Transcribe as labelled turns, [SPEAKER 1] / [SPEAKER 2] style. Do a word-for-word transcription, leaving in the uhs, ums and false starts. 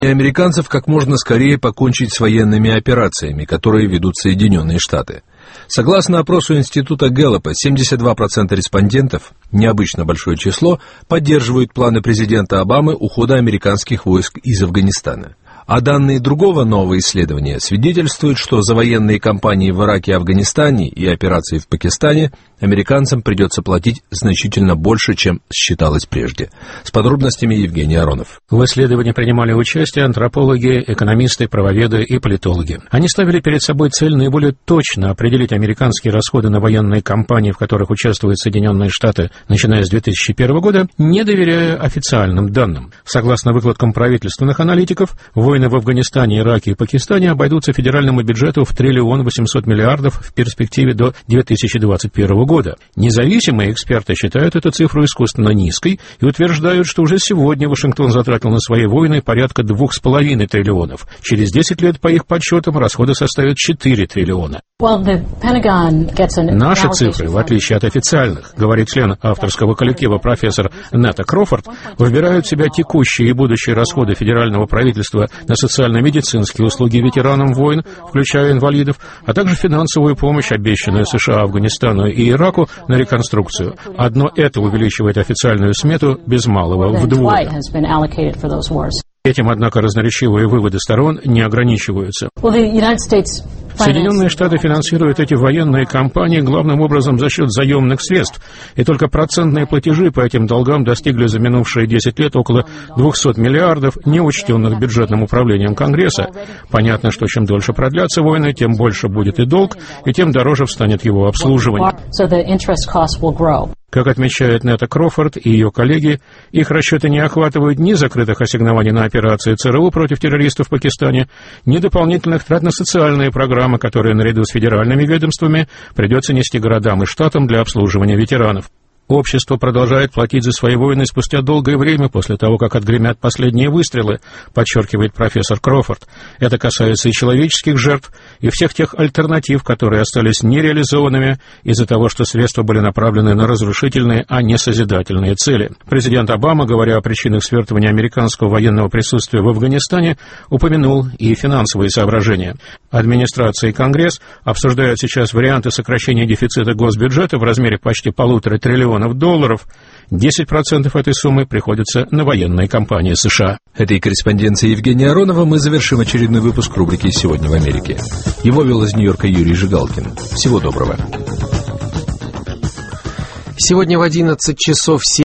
[SPEAKER 1] и американцев как можно скорее покончить с военными операциями, которые ведут Соединенные Штаты. Согласно опросу Института Гэллопа, семьдесят два процента респондентов, необычно большое число, поддерживают планы президента Обамы ухода американских войск из Афганистана. А данные другого нового исследования свидетельствуют, что за военные кампании в Ираке и Афганистане и операции в Пакистане американцам придется платить значительно больше, чем считалось прежде. С подробностями Евгений Аронов.
[SPEAKER 2] В исследовании принимали участие антропологи, экономисты, правоведы и политологи. Они ставили перед собой цель наиболее точно определить американские расходы на военные кампании, в которых участвуют Соединенные Штаты, начиная с две тысячи первого года, не доверяя официальным данным. Согласно выкладкам правительственных аналитиков, войны в Афганистане, Ираке и Пакистане обойдутся федеральному бюджету в триллион восемьсот миллиардов в перспективе до две тысячи двадцать первого года. Независимые эксперты считают эту цифру искусственно низкой и утверждают, что уже сегодня Вашингтон затратил на свои войны порядка двух с половиной триллионов. Через десять лет, по их подсчетам, расходы составят четыре триллиона. Наши цифры, в отличие от официальных, говорит член авторского коллектива профессор Нета Крофорд, выбирают в себя текущие и будущие расходы федерального правительства на социально-медицинские услуги ветеранам войн, включая инвалидов, а также финансовую помощь, обещанную США, Афганистану и Ираку на реконструкцию. Одно это увеличивает официальную смету без малого вдвое. Этим, однако, разноречивые выводы сторон не ограничиваются. Соединенные Штаты финансируют эти военные кампании главным образом за счет заемных средств, и только процентные платежи по этим долгам достигли за минувшие десять лет около двухсот миллиардов, не учтенных бюджетным управлением Конгресса. Понятно, что чем дольше продлятся войны, тем больше будет и долг, и тем дороже встанет его обслуживание. Как отмечает Нета Крофорд и ее коллеги, их расчеты не охватывают ни закрытых ассигнований на операции ЦРУ против террористов в Пакистане, ни дополнительных трат на социальные программы, которые наряду с федеральными ведомствами придется нести городам и штатам для обслуживания ветеранов. Общество продолжает платить за свои войны спустя долгое время после того, как отгремят последние выстрелы, подчеркивает профессор Крофорд. Это касается и человеческих жертв, и всех тех альтернатив, которые остались нереализованными из-за того, что средства были направлены на разрушительные, а не созидательные цели. Президент Обама, говоря о причинах свертывания американского военного присутствия в Афганистане, упомянул и финансовые соображения. Администрация и Конгресс обсуждают сейчас варианты сокращения дефицита госбюджета в размере почти полутора триллионов долларов. десять процентов этой суммы приходится на военные кампании США.
[SPEAKER 1] Этой корреспонденцией Евгения Аронова мы завершим очередной выпуск рубрики «Сегодня в Америке». Его вел из Нью-Йорка Юрий Жигалкин. Всего доброго.
[SPEAKER 3] Сегодня в одиннадцать часов